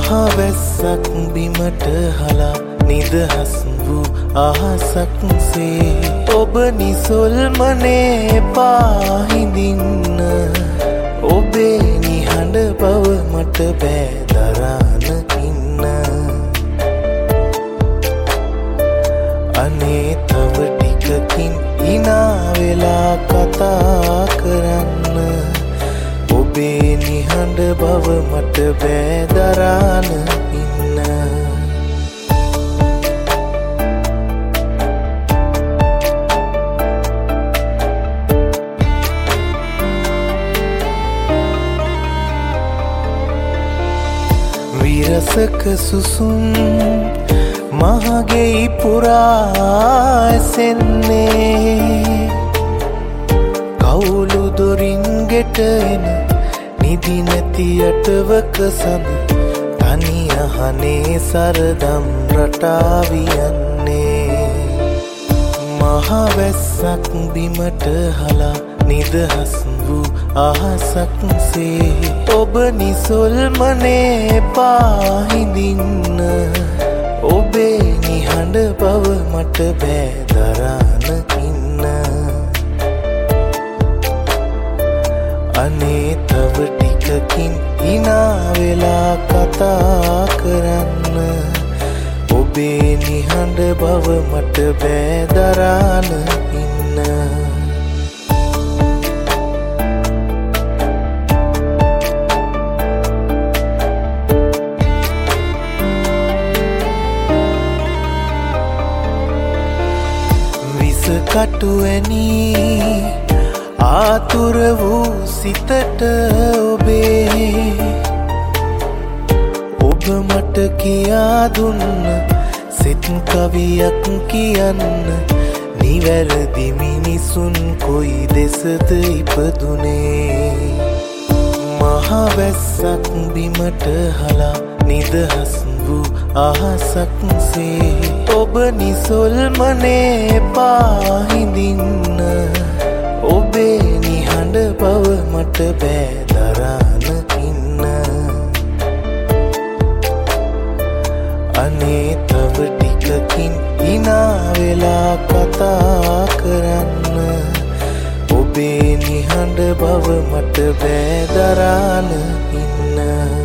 මහවැස්සක් බිමට හලා නිදහස් වූ අහසක් සේ ඔබ නිසොල්මනේ පාහිඳින්න ඔබේ නිහඬ බව මට බෑ දරාන ඉන්න අනේ තව ටිකකින් ඉනා වෙලා කතා කරන්න ඔබේ නිහඬ බව මට බෑ දරාන ඉන්න විරසක සුසුම් මහගෙයි පුරා ඇසෙන්නේ කවුළු දොරින් ගෙට එන නිදි නැති අටවක සඳ තනි අහනේ සරදම් රටාවියන්නේ මහවැස්සක් බිමට හලා නිදහස් වූ අහසක් සේ ඔබ නිසොල්මනේ පාහිඳින්න ඔබේ නිහඬ බව මට බෑ දරාන ඉන්න අනේ තව ටිකකින් ඉනා වෙලා කතා කරන්න ඔබේ නිහඬ බව මට බෑ දරාන ඉන්න කටුවැනි ආතුර වූ සිතට ඔබේ ඔබ මට කියා දුන්න සිත් කවියක් කියන්න නිවැරදි මිනිසුන් කොයි දෙසද ඉපදුනේ මහවැස්සක් බිමට හලා නිදහස් වූ අහසක් සේ ඔබ නිසොල්මනේ පාහිඳින්න ඔබේ නිහඬ බව මට බෑ දරාන ඉන්න අනේ තව ටිකකින් ඉනා වෙලා කතා කරන්න ඔබේ නිහඬ බව මට බෑ දරාන ඉන්න